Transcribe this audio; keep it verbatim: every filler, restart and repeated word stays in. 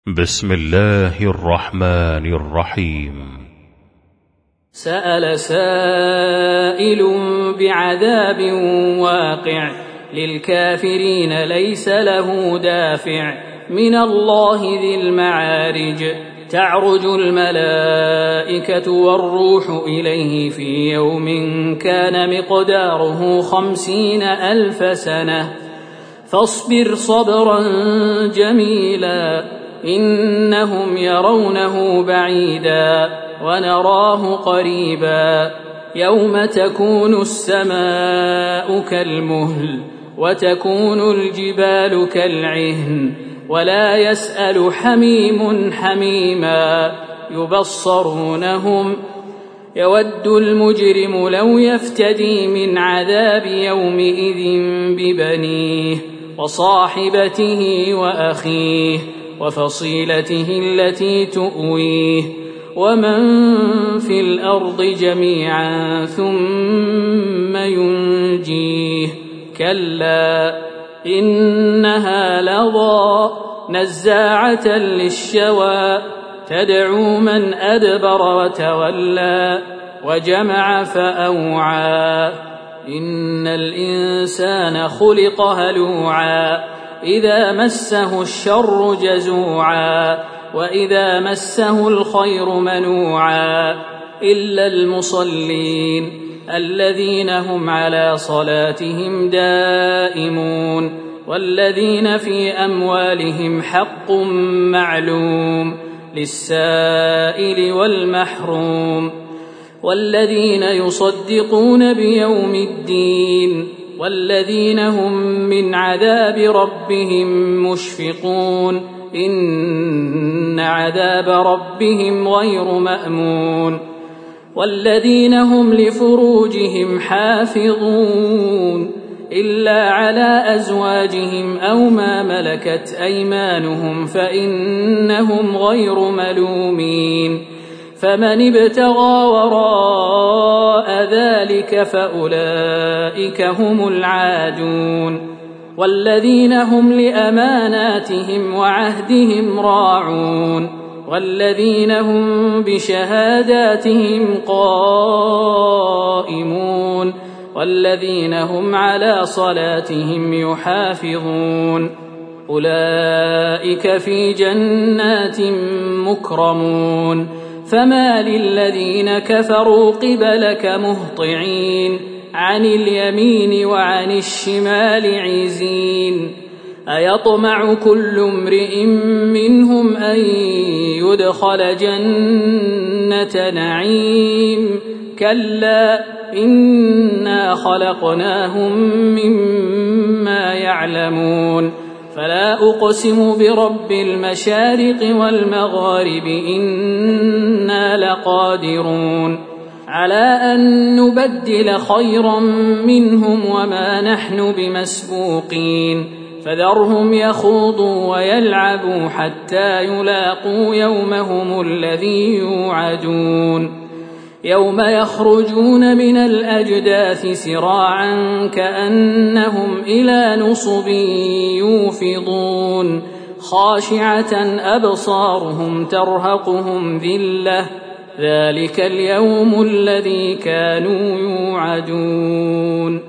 بسم الله الرحمن الرحيم. سأل سائل بعذاب واقع للكافرين ليس له دافع من الله ذي المعارج تعرج الملائكة والروح إليه في يوم كان مقداره خمسين ألف سنة فاصبر صبرا جميلا إنهم يرونه بعيدا ونراه قريبا يوم تكون السماء كالمهل وتكون الجبال كالعهن ولا يسأل حميم حميما يبصرونهم يود المجرم لو يفتدي من عذاب يومئذ ببنيه وصاحبته وأخيه وفصيلته التي تؤويه ومن في الأرض جميعا ثم ينجيه كلا إنها لظى نزاعة للشوى تدعو من أدبر وتولى وجمع فأوعى إن الإنسان خلق هلوعا إذا مسه الشر جزوعا وإذا مسه الخير منوعا إلا المصلين الذين هم على صلاتهم دائمون والذين في أموالهم حق معلوم للسائل والمحروم والذين يصدقون بيوم الدين والذين هم من عذاب ربهم مشفقون إن عذاب ربهم غير مأمون والذين هم لفروجهم حافظون إلا على أزواجهم أو ما ملكت أيمانهم فإنهم غير ملومين فمن ابتغى وراء ذلك فأولئك هم العادون والذين هم لأماناتهم وعهدهم راعون والذين هم بشهاداتهم قائمون والذين هم على صلاتهم يحافظون أولئك في جنات مكرمون فما للذين كفروا قبلك مهطعين عن اليمين وعن الشمال عزين أيطمع كل امرئ منهم أن يدخل جنة نعيم كلا إنا خلقناهم مما يعلمون فلا أقسم برب المشارق والمغارب إنا لقادرون على أن نبدل خيرا منهم وما نحن بمسبوقين فذرهم يخوضوا ويلعبوا حتى يلاقوا يومهم الذي يوعدون يوم يخرجون من الأجداث سراعا كأنهم إلى نصب يوفضون خاشعة أبصارهم ترهقهم ذلة ذلك اليوم الذي كانوا يوعدون.